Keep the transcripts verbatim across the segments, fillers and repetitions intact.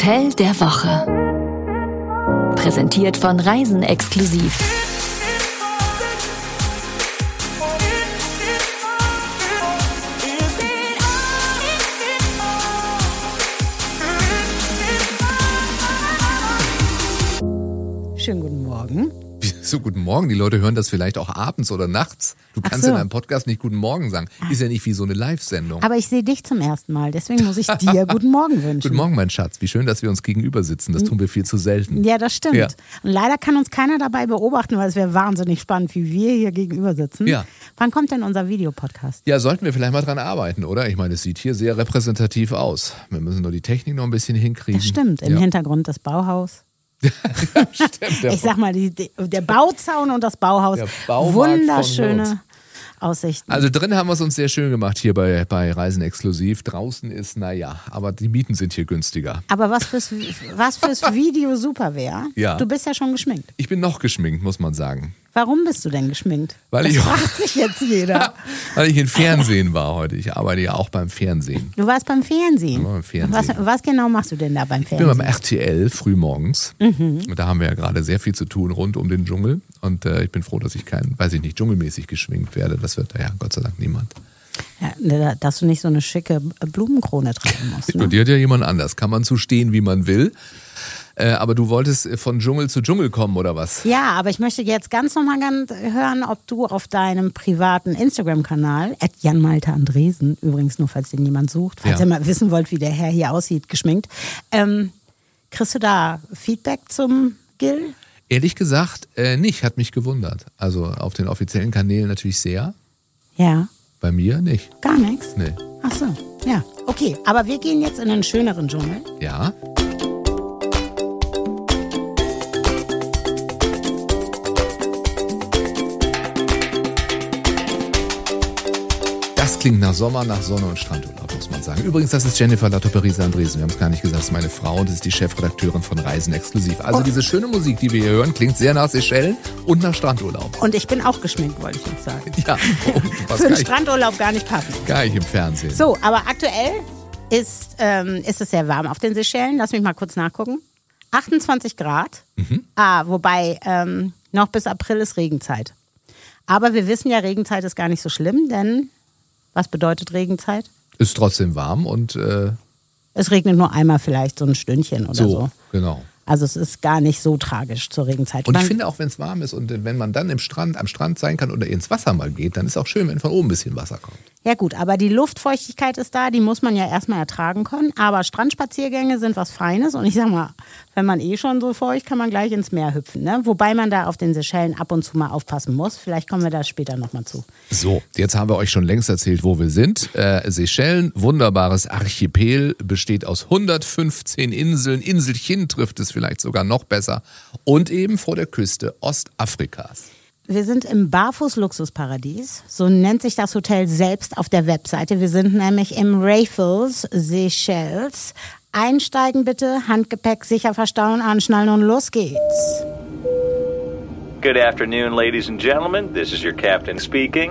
Hotel der Woche. Präsentiert von Reisen exklusiv. Schönen guten Morgen. So, guten Morgen. Die Leute hören das vielleicht auch abends oder nachts. Du kannst so. in deinem Podcast nicht guten Morgen sagen. Ist ja nicht wie so eine Live-Sendung. Aber ich sehe dich zum ersten Mal, deswegen muss ich dir guten Morgen wünschen. Guten Morgen, mein Schatz. Wie schön, dass wir uns gegenüber sitzen. Das tun wir viel zu selten. Ja, das stimmt. Ja. Und leider kann uns keiner dabei beobachten, weil es wäre wahnsinnig spannend, wie wir hier gegenüber sitzen. Ja. Wann kommt denn unser Videopodcast? Ja, sollten wir vielleicht mal dran arbeiten, oder? Ich meine, es sieht hier sehr repräsentativ aus. Wir müssen nur die Technik noch ein bisschen hinkriegen. Das stimmt. Im ja. Hintergrund das Bauhaus. Ja, stimmt. Ich sag mal, die, die, der Bauzaun und das Bauhaus. Der Baumarkt Wunderschöne von Aussichten. Also drin haben wir es uns sehr schön gemacht hier bei, bei Reisen exklusiv. Draußen ist, naja, aber die Mieten sind hier günstiger. Aber was fürs, was fürs Video super wäre, Ja. du bist ja schon geschminkt. Ich bin noch geschminkt, muss man sagen. Warum bist du denn geschminkt? Weil das ich, fragt sich jetzt jeder. Weil ich im Fernsehen war heute. Ich arbeite ja auch beim Fernsehen. Du warst beim Fernsehen. Ich war beim Fernsehen. Was, was genau machst du denn da beim Ich bin Fernsehen? beim R T L frühmorgens. Mhm. Und da haben wir ja gerade sehr viel zu tun rund um den Dschungel. Und äh, ich bin froh, dass ich kein, weiß ich nicht, dschungelmäßig geschminkt werde. Das wird da ja Gott sei Dank niemand. Ja, dass du nicht so eine schicke Blumenkrone tragen musst. Ne? Und die hat ja jemand anders. Kann man so stehen, wie man will. Äh, aber du wolltest von Dschungel zu Dschungel kommen, oder was? Ja, aber ich möchte jetzt ganz nochmal hören, ob du auf deinem privaten Instagram-Kanal, at Jan Malte Andresen, übrigens nur, falls den jemand sucht, falls Ja. ihr mal wissen wollt, wie der Herr hier aussieht, geschminkt, ähm, kriegst du da Feedback zum Gil? Ehrlich gesagt, äh, nicht. Hat mich gewundert. Also auf den offiziellen Kanälen natürlich sehr. Ja. Bei mir nicht. Gar nichts? Nee. Ach so, ja. Okay, aber wir gehen jetzt in einen schöneren Dschungel. Ja. Das klingt nach Sommer, nach Sonne und Strandurlaub, muss man sagen. Übrigens, das ist Jennifer Lattoperisa Andresen. Wir haben es gar nicht gesagt, das ist meine Frau und das ist die Chefredakteurin von Reisen exklusiv. Also Oh. diese schöne Musik, die wir hier hören, klingt sehr nach Seychellen und nach Strandurlaub. Und ich bin auch geschminkt, wollte ich jetzt sagen. Ja, oh, du warst Für einen gar nicht, Strandurlaub gar nicht passend. gar nicht im Fernsehen. So, aber aktuell ist, ähm, ist es sehr warm auf den Seychellen. Lass mich mal kurz nachgucken. achtundzwanzig Grad. Mhm. Ah, wobei ähm, noch bis April ist Regenzeit. Aber wir wissen ja, Regenzeit ist gar nicht so schlimm, denn was bedeutet Regenzeit? Ist trotzdem warm und äh, Es regnet nur einmal vielleicht so ein Stündchen oder so. so, genau. Also es ist gar nicht so tragisch zur Regenzeit. Und ich Man- finde auch, wenn es warm ist und wenn man dann im Strand, am Strand sein kann oder ins Wasser mal geht, dann ist auch schön, wenn von oben ein bisschen Wasser kommt. Ja gut, aber die Luftfeuchtigkeit ist da, die muss man ja erstmal ertragen können. Aber Strandspaziergänge sind was Feines und ich sag mal, wenn man eh schon so feucht, kann man gleich ins Meer hüpfen. Ne? Wobei man da auf den Seychellen ab und zu mal aufpassen muss. Vielleicht kommen wir da später nochmal zu. So, jetzt haben wir euch schon längst erzählt, wo wir sind. Äh, Seychellen, wunderbares Archipel, besteht aus hundertfünfzehn Inseln. Inselchen trifft es vielleicht sogar noch besser. Und eben vor der Küste Ostafrikas. Wir sind im Barfuß-Luxusparadies, so nennt sich das Hotel selbst auf der Webseite. Wir sind nämlich im Raffles Seychelles. Einsteigen bitte, Handgepäck sicher verstauen, anschnallen und los geht's. Good afternoon, ladies and gentlemen. This is your captain speaking.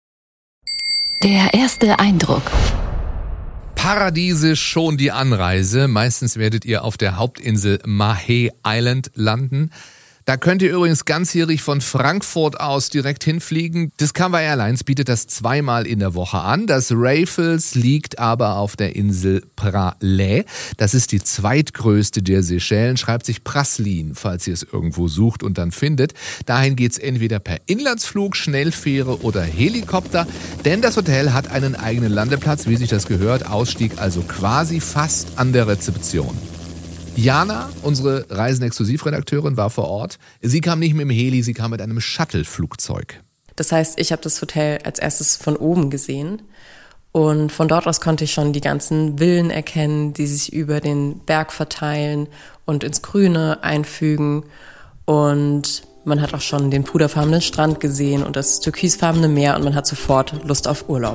Der erste Eindruck. Paradiesisch schon die Anreise. Meistens werdet ihr auf der Hauptinsel Mahé Island landen. Da könnt ihr übrigens ganzjährig von Frankfurt aus direkt hinfliegen. Discover Airlines bietet das zweimal in der Woche an. Das Raffles liegt aber auf der Insel Praslin. Das ist die zweitgrößte der Seychellen. Schreibt sich Praslin, falls ihr es irgendwo sucht und dann findet. Dahin geht's entweder per Inlandsflug, Schnellfähre oder Helikopter. Denn das Hotel hat einen eigenen Landeplatz, wie sich das gehört. Ausstieg also quasi fast an der Rezeption. Jana, unsere Reisen-Exklusivredakteurin, war vor Ort. Sie kam nicht mit dem Heli, sie kam mit einem Shuttle-Flugzeug. Das heißt, ich habe das Hotel als erstes von oben gesehen und von dort aus konnte ich schon die ganzen Villen erkennen, die sich über den Berg verteilen und ins Grüne einfügen. Und man hat auch schon den puderfarbenen Strand gesehen und das türkisfarbene Meer und man hat sofort Lust auf Urlaub.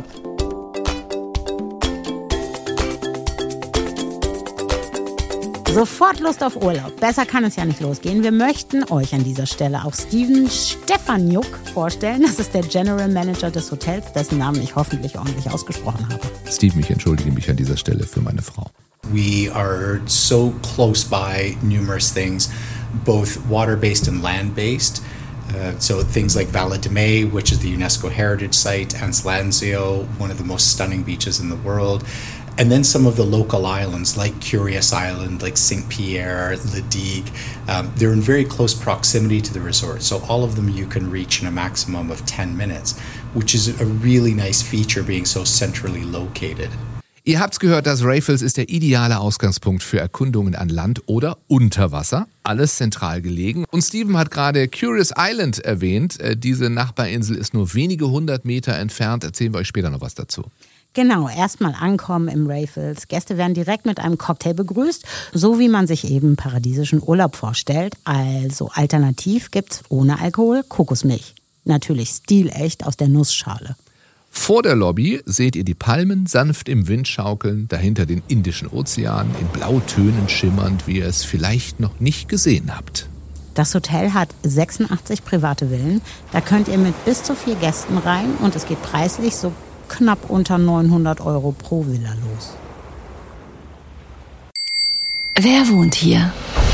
Sofort Lust auf Urlaub. Besser kann es ja nicht losgehen. Wir möchten euch an dieser Stelle auch Steven Stefaniuk vorstellen. Das ist der General Manager des Hotels, dessen Namen ich hoffentlich ordentlich ausgesprochen habe. Steve, ich entschuldige mich an dieser Stelle für meine Frau. we are so close by numerous things, both water-based and land-based. Uh, so things like Valle de Mai, which is the UNESCO Heritage Site, Anse-Lanzio, one of the most stunning beaches in the world. And then some of the local islands like Curious Island, like Saint-Pierre, Le Digue, um, they're in very close proximity to the resort. So all of them you can reach in a maximum of ten minutes, which is a really nice feature being so centrally located. Ihr habt's gehört, das Raffles ist der ideale Ausgangspunkt für Erkundungen an Land oder unter Wasser. Alles zentral gelegen. Und Steven hat gerade Curious Island erwähnt. Diese Nachbarinsel ist nur wenige hundert Meter entfernt. Erzählen wir euch später noch was dazu. Genau, erstmal ankommen im Raffles. Gäste werden direkt mit einem Cocktail begrüßt, so wie man sich eben paradiesischen Urlaub vorstellt. Also alternativ gibt's ohne Alkohol Kokosmilch. Natürlich stilecht aus der Nussschale. Vor der Lobby seht ihr die Palmen sanft im Wind schaukeln, dahinter den Indischen Ozean, in Blautönen schimmernd, wie ihr es vielleicht noch nicht gesehen habt. Das Hotel hat sechsundachtzig private Villen. Da könnt ihr mit bis zu vier Gästen rein und es geht preislich so knapp unter neunhundert Euro pro Villa los. Wer wohnt hier?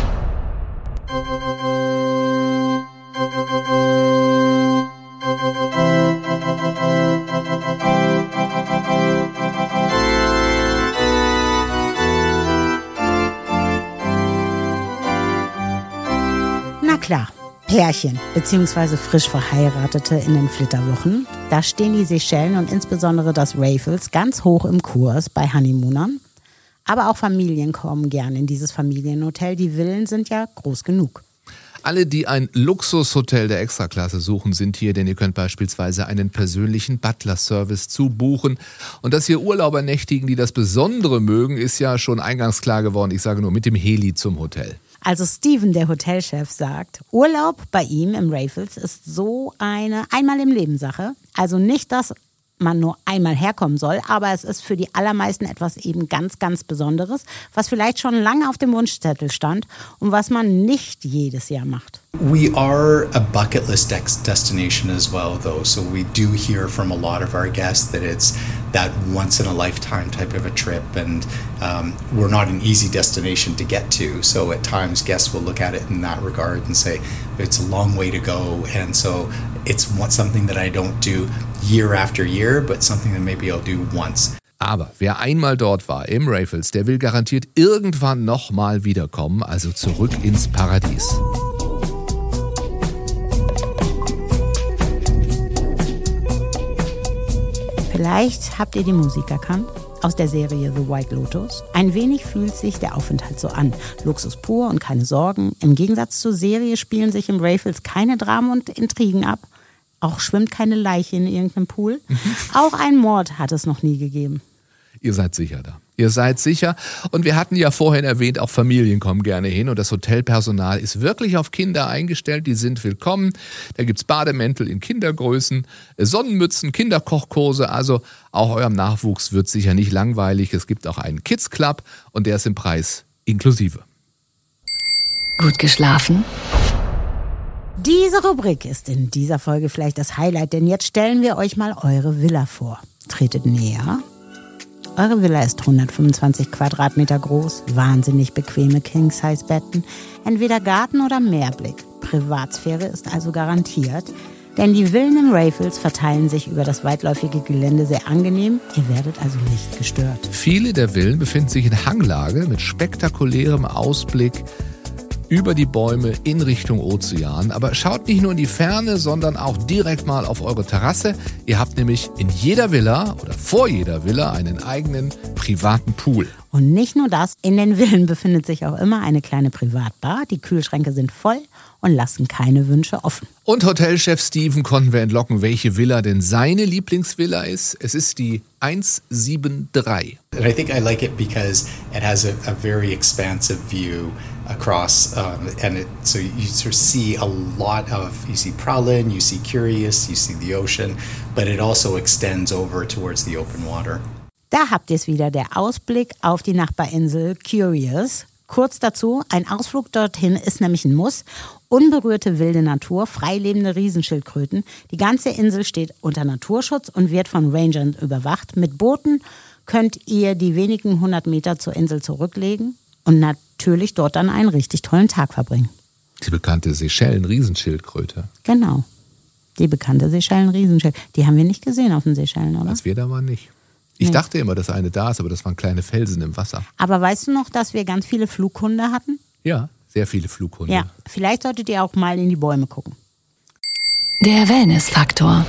Na klar, Pärchen bzw. frisch Verheiratete in den Flitterwochen. Da stehen die Seychellen und insbesondere das Raffles ganz hoch im Kurs bei Honeymoonern. Aber auch Familien kommen gern in dieses Familienhotel. Die Villen sind ja groß genug. Alle, die ein Luxushotel der Extraklasse suchen, sind hier, denn ihr könnt beispielsweise einen persönlichen Butler-Service zubuchen. Und dass hier Urlauber nächtigen, die das Besondere mögen, ist ja schon eingangs klar geworden. Ich sage nur mit dem Heli zum Hotel. Also Steven, der Hotelchef, sagt, Urlaub bei ihm im Raffles ist so eine Einmal-im-Leben-Sache. Also nicht, dass man nur einmal herkommen soll, aber es ist für die allermeisten etwas eben ganz, ganz Besonderes, was vielleicht schon lange auf dem Wunschzettel stand und was man nicht jedes Jahr macht. We are a bucket list destination as well, though. So we do hear from a lot of our guests that it's that once in a lifetime type of a trip, and um, we're not an easy destination to get to. So at times guests will look at it in that regard and say it's a long way to go, and so it's something that I don't do year after year, but something that maybe I'll do once. Aber wer einmal dort war im Raffles, der will garantiert irgendwann nochmal wiederkommen, also zurück ins Paradies. Vielleicht habt ihr die Musik erkannt aus der Serie The White Lotus. Ein wenig fühlt sich der Aufenthalt so an. Luxus pur und keine Sorgen. Im Gegensatz zur Serie spielen sich im Raffles keine Dramen und Intrigen ab. Auch schwimmt keine Leiche in irgendeinem Pool. Auch einen Mord hat es noch nie gegeben. Ihr seid sicher da. Ihr seid sicher. Und wir hatten ja vorhin erwähnt, auch Familien kommen gerne hin. Und das Hotelpersonal ist wirklich auf Kinder eingestellt. Die sind willkommen. Da gibt's Bademäntel in Kindergrößen, Sonnenmützen, Kinderkochkurse. Also auch eurem Nachwuchs wird sicher nicht langweilig. Es gibt auch einen Kids Club und der ist im Preis inklusive. Gut geschlafen? Diese Rubrik ist in dieser Folge vielleicht das Highlight, denn jetzt stellen wir euch mal eure Villa vor. Tretet näher. Eure Villa ist hundertfünfundzwanzig Quadratmeter groß, wahnsinnig bequeme King-Size-Betten, entweder Garten oder Meerblick. Privatsphäre ist also garantiert, denn die Villen im Raffles verteilen sich über das weitläufige Gelände sehr angenehm. Ihr werdet also nicht gestört. Viele der Villen befinden sich in Hanglage mit spektakulärem Ausblick über die Bäume in Richtung Ozean. Aber schaut nicht nur in die Ferne, sondern auch direkt mal auf eure Terrasse. Ihr habt nämlich in jeder Villa oder vor jeder Villa einen eigenen privaten Pool. Und nicht nur das, in den Villen befindet sich auch immer eine kleine Privatbar. Die Kühlschränke sind voll und lassen keine Wünsche offen. Und Hotelchef Steven konnten wir entlocken, welche Villa denn seine Lieblingsvilla ist. Es ist die eins sieben drei. And I think I like it because it has a, a very expansive view across, um, and it, so you sort of see a lot of, you see Prowlin, you see Curious, you see the ocean, but it also extends over towards the open water. Da habt ihr es wieder, der Ausblick auf die Nachbarinsel Curious. Kurz dazu, ein Ausflug dorthin ist nämlich ein Muss. Unberührte wilde Natur, freilebende Riesenschildkröten. Die ganze Insel steht unter Naturschutz und wird von Rangern überwacht. Mit Booten könnt ihr die wenigen hundert Meter zur Insel zurücklegen und natürlich dort dann einen richtig tollen Tag verbringen. Die bekannte Seychellen-Riesenschildkröte. Genau, die bekannte Seychellen-Riesenschildkröte. Die haben wir nicht gesehen auf den Seychellen, oder? Als wir da waren, nicht. Ich Nee. dachte immer, dass eine da ist, aber das waren kleine Felsen im Wasser. Aber weißt du noch, dass wir ganz viele Flughunde hatten? Ja, sehr viele Flughunde. Ja, vielleicht solltet ihr auch mal in die Bäume gucken. Der Wellness-Faktor.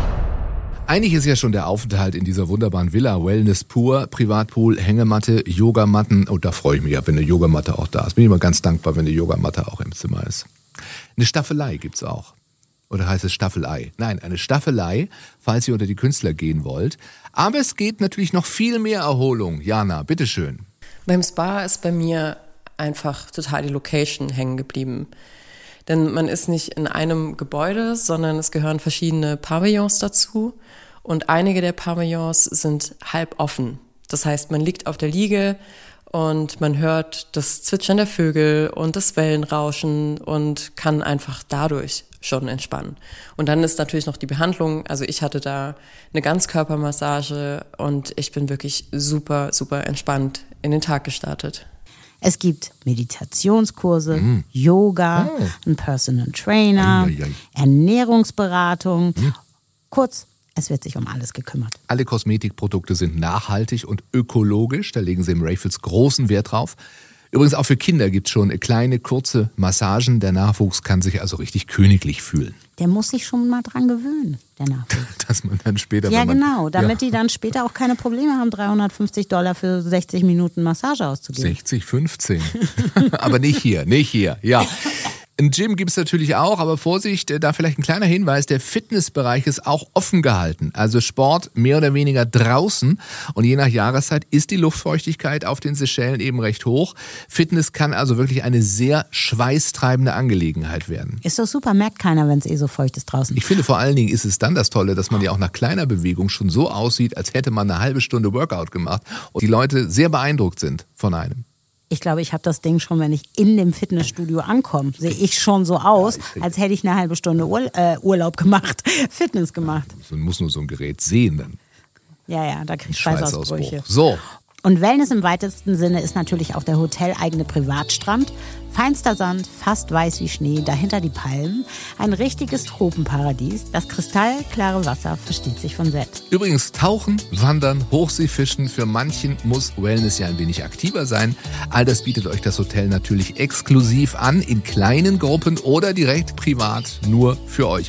Eigentlich ist ja schon der Aufenthalt in dieser wunderbaren Villa Wellness pur, Privatpool, Hängematte, Yogamatten. Und da freue ich mich ja, wenn eine Yogamatte auch da ist. Bin ich immer ganz dankbar, wenn eine Yogamatte auch im Zimmer ist. Eine Staffelei gibt's auch. Oder heißt es Staffelei? Nein, eine Staffelei, falls ihr unter die Künstler gehen wollt. Aber es geht natürlich noch viel mehr Erholung. Jana, bitteschön. Beim Spa ist bei mir einfach total die Location hängen geblieben. Denn man ist nicht in einem Gebäude, sondern es gehören verschiedene Pavillons dazu. Und einige der Pavillons sind halb offen. Das heißt, man liegt auf der Liege und man hört das Zwitschern der Vögel und das Wellenrauschen und kann einfach dadurch schon entspannen. Und dann ist natürlich noch die Behandlung. Also ich hatte da eine Ganzkörpermassage und ich bin wirklich super, super entspannt in den Tag gestartet. Es gibt Meditationskurse, mm. Yoga, oh. einen Personal Trainer, ei, ei, ei. Ernährungsberatung. Mm. Kurz, es wird sich um alles gekümmert. Alle Kosmetikprodukte sind nachhaltig und ökologisch. Da legen sie im Raffles großen Wert drauf. Übrigens auch für Kinder gibt es schon kleine, kurze Massagen. Der Nachwuchs kann sich also richtig königlich fühlen. Der muss sich schon mal dran gewöhnen, der Nachwuchs. Dass man dann später... Ja, wenn man, genau. Damit ja. die dann später auch keine Probleme haben, dreihundertfünfzig Dollar für sechzig Minuten Massage auszugeben. sechzig, fünfzehn. Aber nicht hier, nicht hier. Ja. Ein Gym gibt es natürlich auch, aber Vorsicht, da vielleicht ein kleiner Hinweis, der Fitnessbereich ist auch offen gehalten. Also Sport mehr oder weniger draußen und je nach Jahreszeit ist die Luftfeuchtigkeit auf den Seychellen eben recht hoch. Fitness kann also wirklich eine sehr schweißtreibende Angelegenheit werden. Ist doch super, merkt keiner, wenn es eh so feucht ist draußen. Ich finde vor allen Dingen ist es dann das Tolle, dass man ja auch nach kleiner Bewegung schon so aussieht, als hätte man eine halbe Stunde Workout gemacht und die Leute sehr beeindruckt sind von einem. Ich glaube, ich habe das Ding schon, wenn ich in dem Fitnessstudio ankomme, sehe ich schon so aus, als hätte ich eine halbe Stunde Ur- äh, Urlaub gemacht, Fitness gemacht. Man muss nur so ein Gerät sehen, dann Ja, ja, da kriege ich Schweißausbrüche. So. Und Wellness im weitesten Sinne ist natürlich auch der hoteleigene Privatstrand. Feinster Sand, fast weiß wie Schnee, dahinter die Palmen. Ein richtiges Tropenparadies. Das kristallklare Wasser versteht sich von selbst. Übrigens Tauchen, Wandern, Hochseefischen, für manchen muss Wellness ja ein wenig aktiver sein. All das bietet euch das Hotel natürlich exklusiv an, in kleinen Gruppen oder direkt privat nur für euch.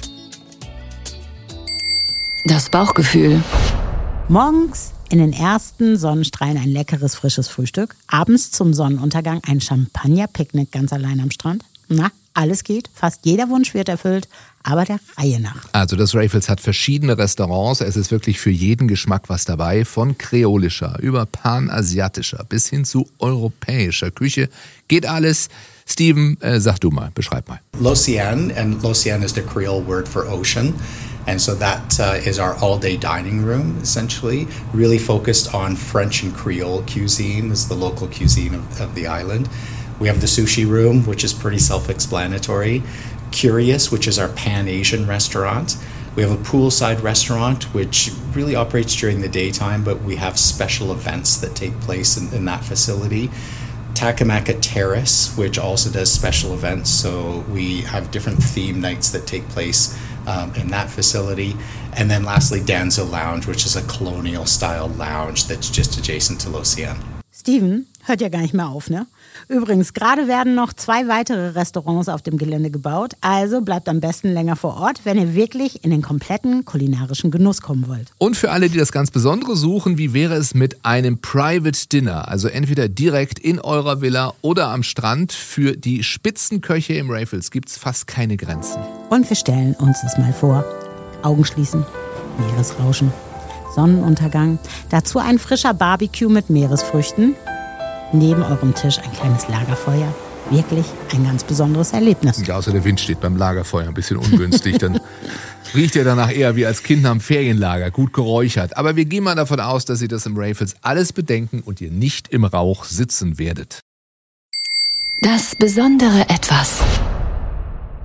Das Bauchgefühl. Morgens in den ersten Sonnenstrahlen ein leckeres, frisches Frühstück. Abends zum Sonnenuntergang ein Champagner-Picknick ganz allein am Strand. Na, alles geht. Fast jeder Wunsch wird erfüllt, aber der Reihe nach. Also das Raffles hat verschiedene Restaurants. Es ist wirklich für jeden Geschmack was dabei. Von kreolischer über panasiatischer bis hin zu europäischer Küche. Geht alles. Steven, äh, sag du mal, beschreib mal. L'Océan, and L'Océan is the Creole word for ocean. And so that uh, is our all-day dining room, essentially, really focused on French and Creole cuisine, is the local cuisine of, of the island. We have the sushi room, which is pretty self-explanatory. Curious, which is our Pan-Asian restaurant. We have a poolside restaurant, which really operates during the daytime, but we have special events that take place in, in that facility. Takamaka Terrace, which also does special events, so we have different theme nights that take place um, in that facility. And then lastly, Danzo Lounge, which is a colonial-style lounge that's just adjacent to L'Océan. Steven hört ja gar nicht mehr auf, ne? Übrigens, gerade werden noch zwei weitere Restaurants auf dem Gelände gebaut. Also bleibt am besten länger vor Ort, wenn ihr wirklich in den kompletten kulinarischen Genuss kommen wollt. Und für alle, die das ganz Besondere suchen, wie wäre es mit einem Private Dinner? Also entweder direkt in eurer Villa oder am Strand. Für die Spitzenköche im Raffles gibt es fast keine Grenzen. Und wir stellen uns das mal vor. Augen schließen, Meeresrauschen, Sonnenuntergang. Dazu ein frischer Barbecue mit Meeresfrüchten. Neben eurem Tisch ein kleines Lagerfeuer. Wirklich ein ganz besonderes Erlebnis. Ja, außer der Wind steht beim Lagerfeuer ein bisschen ungünstig. Dann riecht ihr danach eher wie als Kind nach einem Ferienlager, gut geräuchert. Aber wir gehen mal davon aus, dass ihr das im Raffles alles bedenken und ihr nicht im Rauch sitzen werdet. Das besondere Etwas.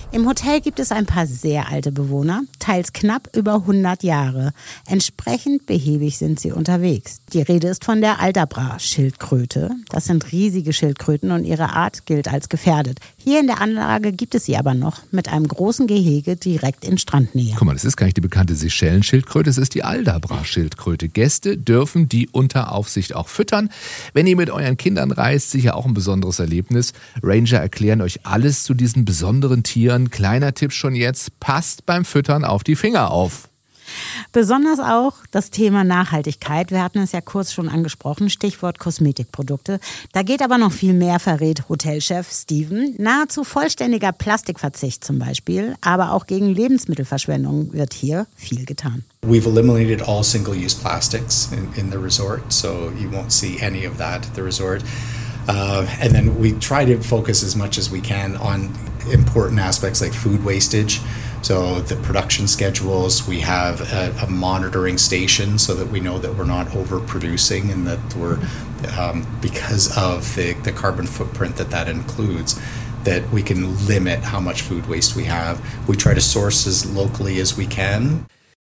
Im Hotel gibt es ein paar sehr alte Bewohner, teils knapp über hundert Jahre. Entsprechend behäbig sind sie unterwegs. Die Rede ist von der Aldabra-Schildkröte. Das sind riesige Schildkröten und ihre Art gilt als gefährdet. Hier in der Anlage gibt es sie aber noch mit einem großen Gehege direkt in Strandnähe. Guck mal, das ist gar nicht die bekannte Seychellen-Schildkröte, es ist die Aldabra-Schildkröte. Gäste dürfen die unter Aufsicht auch füttern. Wenn ihr mit euren Kindern reist, sicher auch ein besonderes Erlebnis. Ranger erklären euch alles zu diesen besonderen Tieren. Kleiner Tipp schon jetzt, passt beim Füttern auf die Finger auf. Besonders auch das Thema Nachhaltigkeit. Wir hatten es ja kurz schon angesprochen, Stichwort Kosmetikprodukte. Da geht aber noch viel mehr, verrät Hotelchef Steven. Nahezu vollständiger Plastikverzicht zum Beispiel, aber auch gegen Lebensmittelverschwendung wird hier viel getan. We've eliminated all single-use plastics in, in the resort, so you won't see any of that at the resort. Uh, and then we try to focus as much as we can on important aspects like food wastage. So the production schedules, we have a, a monitoring station so that we know that we're not overproducing and that we're, um, because of the, the carbon footprint that that includes, that we can limit how much food waste we have. We try to source as locally as we can.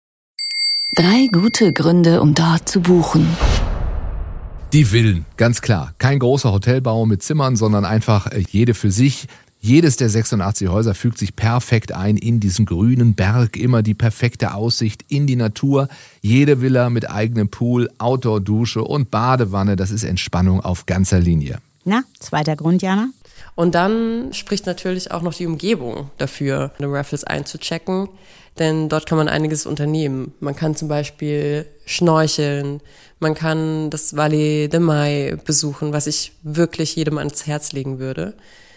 Drei gute Gründe, um dort zu buchen. Die Villen, ganz klar. Kein großer Hotelbau mit Zimmern, sondern einfach jede für sich. Jedes der sechsundachtzig Häuser fügt sich perfekt ein in diesen grünen Berg. Immer die perfekte Aussicht in die Natur. Jede Villa mit eigenem Pool, Outdoor-Dusche und Badewanne. Das ist Entspannung auf ganzer Linie. Na, zweiter Grund, Jana? Und dann spricht natürlich auch noch die Umgebung dafür, eine Raffles einzuchecken. Denn dort kann man einiges unternehmen. Man kann zum Beispiel schnorcheln, man kann das Valle de Mai besuchen, was ich wirklich jedem ans Herz legen würde.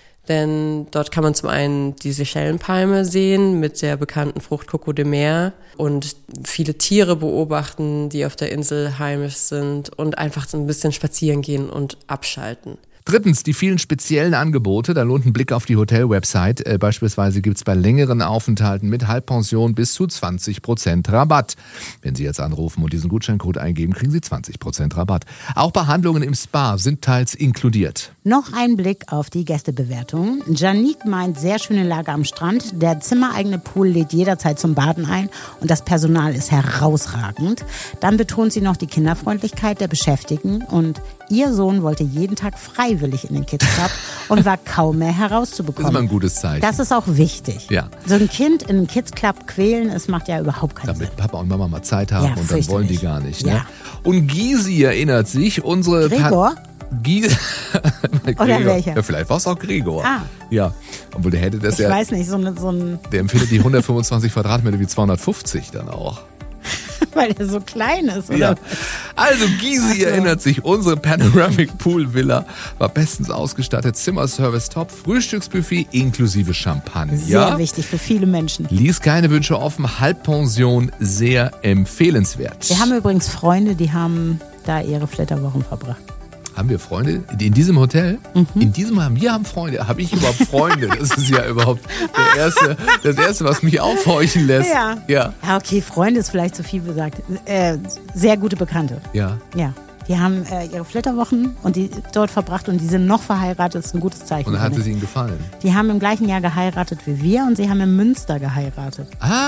Denn dort kann man zum einen die Seychellenpalme sehen mit der bekannten Frucht Coco de Mer und viele Tiere beobachten, die auf der Insel heimisch sind und einfach so ein bisschen spazieren gehen und abschalten. Drittens, die vielen speziellen Angebote. Da lohnt ein Blick auf die Hotel-Website. Äh, beispielsweise gibt es bei längeren Aufenthalten mit Halbpension bis zu zwanzig Prozent Rabatt. Wenn Sie jetzt anrufen und diesen Gutscheincode eingeben, kriegen Sie zwanzig Prozent Rabatt. Auch Behandlungen im Spa sind teils inkludiert. Noch ein Blick auf die Gästebewertungen. Janique meint, sehr schöne Lage am Strand. Der zimmereigene Pool lädt jederzeit zum Baden ein und das Personal ist herausragend. Dann betont sie noch die Kinderfreundlichkeit der Beschäftigten und ihr Sohn wollte jeden Tag freiwillig in den Kids Club und war kaum mehr herauszubekommen. Das ist immer ein gutes Zeichen. Das ist auch wichtig. Ja. So ein Kind in den Kids Club quälen, es macht ja überhaupt keinen Damit Sinn. Papa und Mama mal Zeit haben Ja, und dann wollen die fürchterlich. gar nicht. Ne? Ja. Und Gysi erinnert sich, unsere... Gregor? Gysi... Oder welcher? Ja, vielleicht war es auch Gregor. Ah. Ja, obwohl der hätte das Ich ja... weiß nicht, so, eine, so ein, Der empfindet die hundertfünfundzwanzig Quadratmeter wie zweihundertfünfzig dann auch. weil er so klein ist, oder? Ja. Also Gysi erinnert sich, unsere Panoramic Pool Villa war bestens ausgestattet, Zimmerservice top, Frühstücksbuffet inklusive Champagner. Sehr wichtig für viele Menschen. Ließ keine Wünsche offen, Halbpension sehr empfehlenswert. Wir haben übrigens Freunde, die haben da ihre Flitterwochen verbracht. Haben wir Freunde in diesem Hotel? Mhm. In diesem haben wir haben Freunde. Habe ich überhaupt Freunde? Das ist ja überhaupt der erste, das erste, was mich aufhorchen lässt. Ja. Ja. Ja, okay, Freunde ist vielleicht zu viel gesagt. Äh, sehr gute Bekannte. Ja. Ja. Die haben äh, ihre Flitterwochen und die dort verbracht und die sind noch verheiratet. Das ist ein gutes Zeichen. Und dann hat finde es ich. ihnen gefallen. Die haben im gleichen Jahr geheiratet wie wir und sie haben in Münster geheiratet.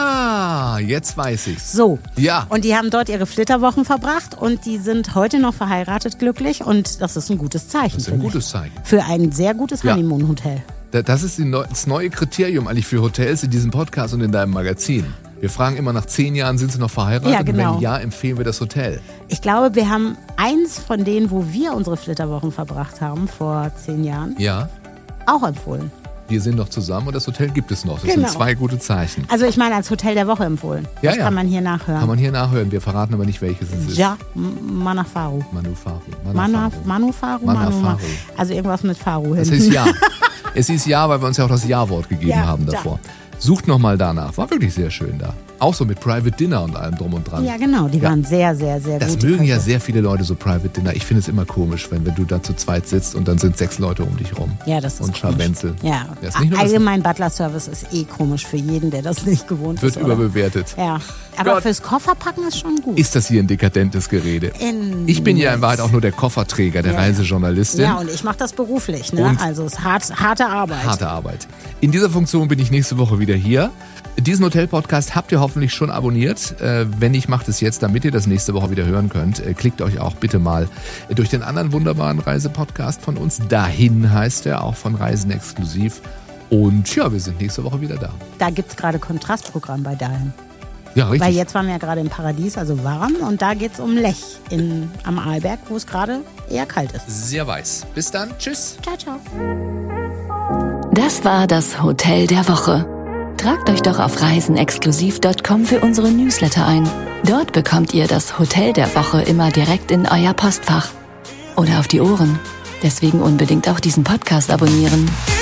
Ah, jetzt weiß ich's. So. Ja. Und die haben dort ihre Flitterwochen verbracht und die sind heute noch verheiratet glücklich und das ist ein gutes Zeichen. Das ist ein finde ich. gutes Zeichen. Für ein sehr gutes Ja. Honeymoon-Hotel. Das ist die neu, das neue Kriterium eigentlich für Hotels in diesem Podcast und in deinem Magazin. Wir fragen immer nach zehn Jahren, sind sie noch verheiratet? Ja, genau. Und wenn ja, empfehlen wir das Hotel. Ich glaube, wir haben eins von denen, wo wir unsere Flitterwochen verbracht haben, vor zehn Jahren, Ja, auch empfohlen. wir sind noch zusammen und das Hotel gibt es noch. Das Genau. sind zwei gute Zeichen. Also ich meine, als Hotel der Woche empfohlen. Ja, das ja. kann man hier nachhören. Kann man hier nachhören. Wir verraten aber nicht, welches es ist. Ja, M- Manafaru. Manufaru. Mana, Manufaru? Manafaru. Manu, also irgendwas mit Faru Das hinten. ist ja. Es hieß ja, weil wir uns ja auch das Ja-Wort gegeben Ja, haben ja. davor. Sucht nochmal danach. War wirklich sehr schön da. Auch so mit Private Dinner und allem drum und dran. Ja, genau. Die Ja. waren sehr, sehr, sehr Das gut. mögen ja sehr viele Leute, so Private Dinner. Ich finde es immer komisch, wenn, wenn du da zu zweit sitzt und dann sind sechs Leute um dich rum. Ja, das ist Und komisch. Scharwenzel. Ja, Das ist nicht nur das- allgemein Butler-Service ist eh komisch für jeden, der das nicht gewohnt Wird ist. oder? überbewertet. Ja, aber Gott. fürs Kofferpacken ist schon gut. Ist das hier ein dekadentes Gerede? In- Ich bin ja in Wahrheit auch nur der Kofferträger, der Ja. Reisejournalistin. Ja, und ich mache das beruflich. Ne? Und- Also es ist hart, harte Arbeit. Harte Arbeit. In dieser Funktion bin ich nächste Woche wieder hier. Diesen Hotel-Podcast habt ihr hoffentlich schon abonniert. Wenn nicht, macht es jetzt, damit ihr das nächste Woche wieder hören könnt. Klickt euch auch bitte mal durch den anderen wunderbaren Reisepodcast von uns. Dahin heißt er, auch von Reisen exklusiv. Und ja, wir sind nächste Woche wieder da. Da gibt es gerade Kontrastprogramm bei Dahin. Ja, richtig. Weil jetzt waren wir ja gerade im Paradies, also warm. Und da geht es um Lech in, am Arlberg, wo es gerade eher kalt ist. Sehr weiß. Bis dann. Tschüss. Ciao, ciao. Das war das Hotel der Woche. Tragt euch doch auf reisen exklusiv punkt com für unsere Newsletter ein. Dort bekommt ihr das Hotel der Woche immer direkt in euer Postfach. Oder auf die Ohren. Deswegen unbedingt auch diesen Podcast abonnieren.